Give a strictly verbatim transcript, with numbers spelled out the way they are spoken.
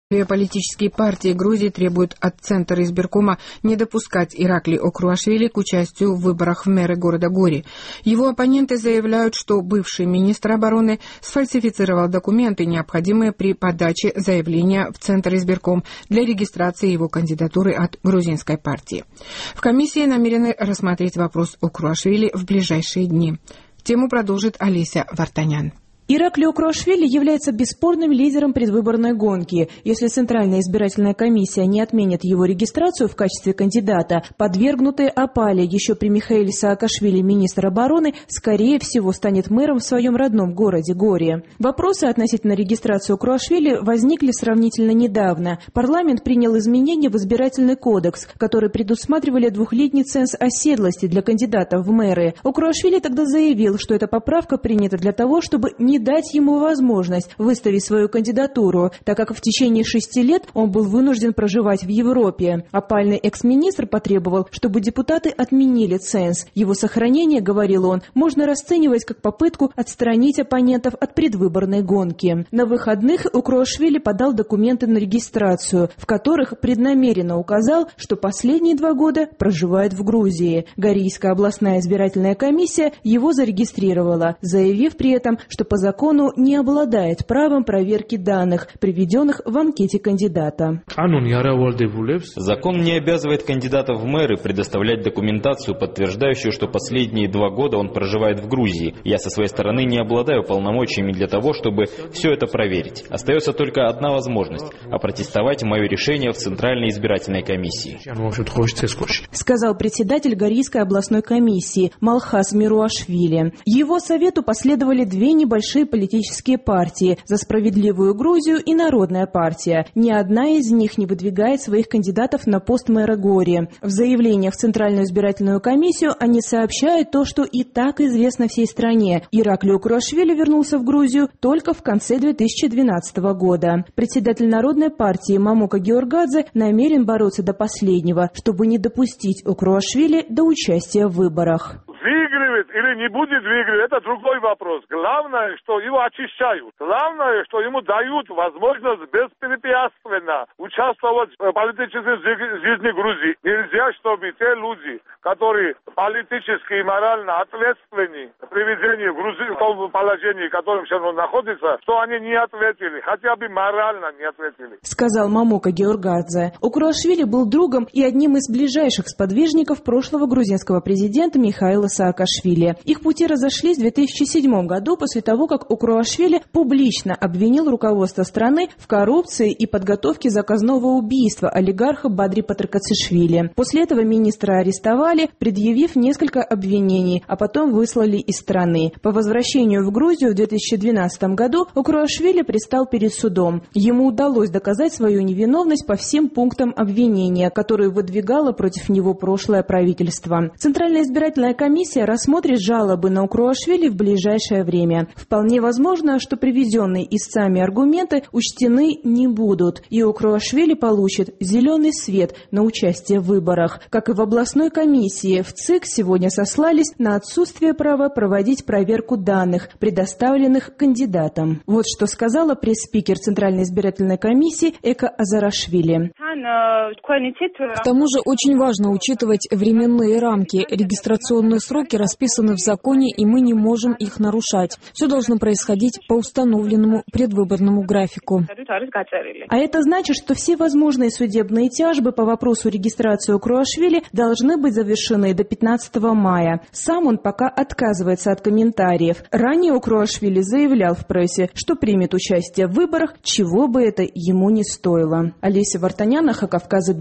Политические партии Грузии требуют от Центра избиркома не допускать Иракли Окруашвили к участию в выборах в мэры города Гори. Его оппоненты заявляют, что бывший министр обороны сфальсифицировал документы, необходимые при подаче заявления в Центр избирком для регистрации его кандидатуры от грузинской партии. В комиссии намерены рассмотреть вопрос Окруашвили в ближайшие дни. Тему продолжит Олеся Вартанян. Иракли Окруашвили является бесспорным лидером предвыборной гонки. Если Центральная избирательная комиссия не отменит его регистрацию в качестве кандидата, подвергнутый опале еще при Михаиле Саакашвили министр обороны, скорее всего, станет мэром в своем родном городе Гори. Вопросы относительно регистрации Окруашвили возникли сравнительно недавно. Парламент принял изменения в избирательный кодекс, которые предусматривали двухлетний ценз оседлости для кандидатов в мэры. Окруашвили тогда заявил, что эта поправка принята для того, чтобы не дать ему возможность выставить свою кандидатуру, так как в течение шести лет он был вынужден проживать в Европе. Опальный экс-министр потребовал, чтобы депутаты отменили ценз. Его сохранение, говорил он, можно расценивать как попытку отстранить оппонентов от предвыборной гонки. На выходных Окруашвили подал документы на регистрацию, в которых преднамеренно указал, что последние два года проживает в Грузии. Горийская областная избирательная комиссия его зарегистрировала, заявив при этом, что по закону закону не обладает правом проверки данных, приведенных в анкете кандидата. Закон не обязывает кандидатов в мэры предоставлять документацию, подтверждающую, что последние два года он проживает в Грузии. Я со своей стороны не обладаю полномочиями для того, чтобы все это проверить. Остается только одна возможность – опротестовать мое решение в Центральной избирательной комиссии. Сказал председатель Горийской областной комиссии Малхас Мируашвили. Его совету последовали две небольшие политические партии «За справедливую Грузию» и «Народная партия». Ни одна из них не выдвигает своих кандидатов на пост мэра Гори. В заявлениях в Центральную избирательную комиссию они сообщают то, что и так известно всей стране. Иракли Окруашвили вернулся в Грузию только в конце две тысячи двенадцатого года. Председатель Народной партии Мамука Георгадзе намерен бороться до последнего, чтобы не допустить Окруашвили до участия в выборах. Выигрывает или не будет выигрывать, это другой вопрос. Главное, что его очищают. Главное, что ему дают возможность беспрепятственно участвовать в политической жизни Грузии. Нельзя, чтобы те люди, которые политически и морально ответственны при ведении Грузии в том положении, в котором сейчас он находится, что они не ответили, хотя бы морально не ответили. Сказал Мамука Георгадзе. Окруашвили был другом и одним из ближайших сподвижников прошлого грузинского президента Михаила Саакашвили. Их пути разошлись в две тысячи седьмом году после того, как Окруашвили публично обвинил руководство страны в коррупции и подготовке заказного убийства олигарха Бадри Патрикацишвили. После этого министра арестовали, предъявив несколько обвинений, а потом выслали из страны. По возвращению в Грузию в две тысячи двенадцатом году Окруашвили предстал перед судом. Ему удалось доказать свою невиновность по всем пунктам обвинения, которые выдвигало против него прошлое правительство. Центральная избирательная комиссия рассмотрит жалобы на Окруашвили в ближайшее время. Вполне возможно, что приведенные истцами аргументы учтены не будут, и Окруашвили получит зеленый свет на участие в выборах. Как и в областной комиссии, в ЦИК сегодня сослались на отсутствие права проводить проверку данных, предоставленных кандидатам. Вот что сказала пресс-спикер Центральной избирательной комиссии Эка Азарашвили. К тому же очень важно учитывать временные рамки. Регистрационные сроки расписаны в законе, и мы не можем их нарушать. Все должно происходить по установленному предвыборному графику. А это значит, что все возможные судебные тяжбы по вопросу регистрации Окруашвили должны быть завершены до пятнадцатого мая. Сам он пока отказывается от комментариев. Ранее Окруашвили заявлял в прессе, что примет участие в выборах, чего бы это ему ни стоило. Олеся Вартанян, Кавказа.